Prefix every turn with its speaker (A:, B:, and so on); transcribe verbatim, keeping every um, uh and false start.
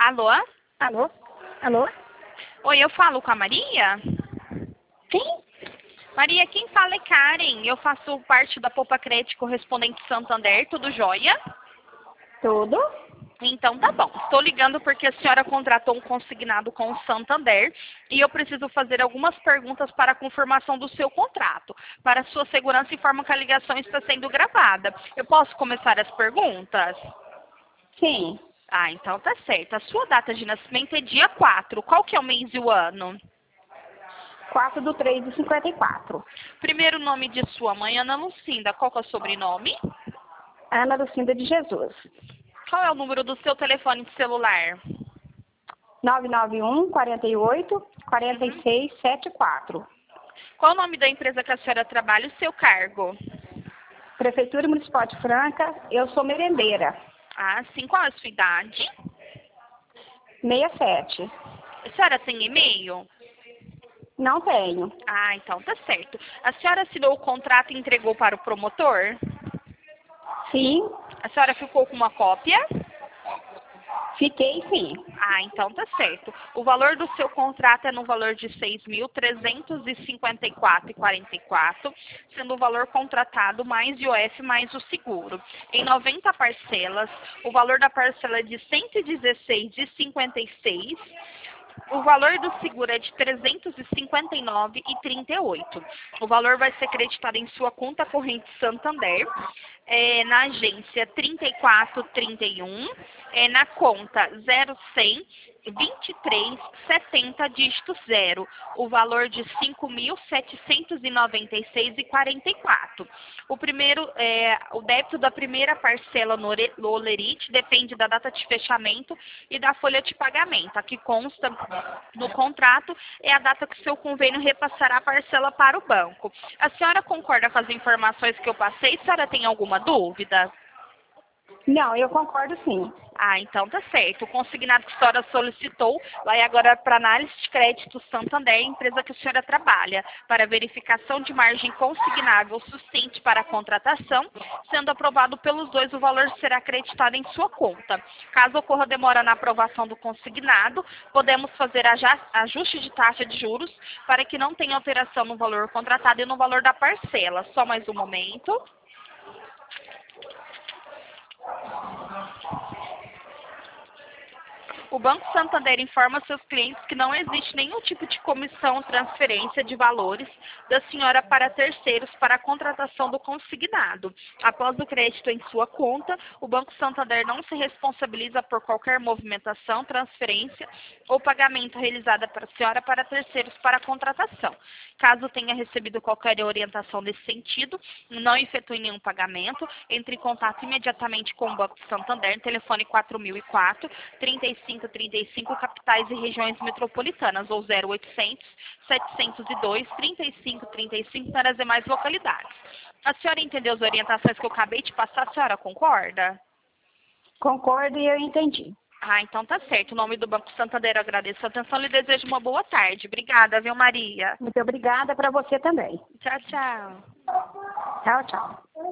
A: Alô?
B: Alô? Alô?
A: Oi, eu falo com a Maria?
B: Sim?
A: Maria, quem fala é Karen. Eu faço parte da Poupa Crédito Correspondente Santander, tudo jóia?
B: Tudo?
A: Então tá bom. Estou ligando porque a senhora contratou um consignado com o Santander e eu preciso fazer algumas perguntas para a confirmação do seu contrato. Para sua segurança, informo que a ligação está sendo gravada. Eu posso começar as perguntas?
B: Sim.
A: Ah, então tá certo. A sua data de nascimento é dia quatro. Qual que é o mês e o ano?
B: quatro do três de cinquenta e quatro.
A: Primeiro nome de sua mãe, Ana Lucinda. Qual que é o sobrenome?
B: Ana Lucinda de Jesus.
A: Qual é o número do seu telefone de celular?
B: nove nove um, quarenta e oito, quarenta e seis, setenta e quatro.
A: Qual o nome da empresa que a senhora trabalha e o seu cargo?
B: Prefeitura Municipal de Franca, eu sou merendeira.
A: Ah, sim. Qual é a sua idade?
B: sessenta e sete.
A: A senhora tem e-mail?
B: Não tenho.
A: Ah, então tá certo. A senhora assinou o contrato e entregou para o promotor?
B: Sim,
A: A senhora ficou com uma cópia?
B: fiquei sim.
A: Ah, então tá certo. O valor do seu contrato é no valor de seis mil trezentos e cinquenta e quatro reais e quarenta e quatro centavos, sendo o valor contratado mais I O F mais o seguro. Em noventa parcelas, o valor da parcela é de cento e dezesseis reais e cinquenta e seis centavos. O valor do seguro é de trezentos e cinquenta e nove reais e trinta e oito centavos. O valor vai ser creditado em sua conta corrente Santander, é, na agência trinta e quatro trinta e um, é, na conta zero cem, vinte e três, setenta, dígito zero. O valor de cinco mil setecentos e noventa e seis reais e quarenta e quatro centavos. O primeiro, é, o débito da primeira parcela no ore- no Olerite depende da data de fechamento e da folha de pagamento. Aqui consta no contrato é a data que o seu convênio repassará a parcela para o banco. A senhora concorda com as informações que eu passei? A senhora tem alguma dúvida?
B: Não, eu concordo sim.
A: Ah, então tá certo. O consignado que a senhora solicitou vai agora para análise de crédito Santander, empresa que a senhora trabalha, para verificação de margem consignável suficiente para a contratação. Sendo aprovado pelos dois, o valor será acreditado em sua conta. Caso ocorra demora na aprovação do consignado, podemos fazer aja- ajuste de taxa de juros para que não tenha alteração no valor contratado e no valor da parcela. Só mais um momento. O Banco Santander informa seus clientes que não existe nenhum tipo de comissão ou transferência de valores da senhora para terceiros para a contratação do consignado. Após o crédito em sua conta, o Banco Santander não se responsabiliza por qualquer movimentação, transferência ou pagamento realizada para a senhora para terceiros para a contratação. Caso tenha recebido qualquer orientação nesse sentido, não efetue nenhum pagamento, entre em contato imediatamente com o Banco Santander, telefone quatro mil e quatro, trinta e cinco trinta e cinco, capitais e regiões metropolitanas, ou zero oitocentos, setecentos e dois, trinta e cinco trinta e cinco para as demais localidades. A senhora entendeu as orientações que eu acabei de passar? A senhora concorda?
B: Concordo e eu entendi.
A: Ah, então tá certo. O nome do Banco Santander, eu agradeço a atenção e lhe desejo uma boa tarde. Obrigada, viu, Maria?
B: Muito obrigada para você também.
A: Tchau, tchau.
B: Tchau, tchau.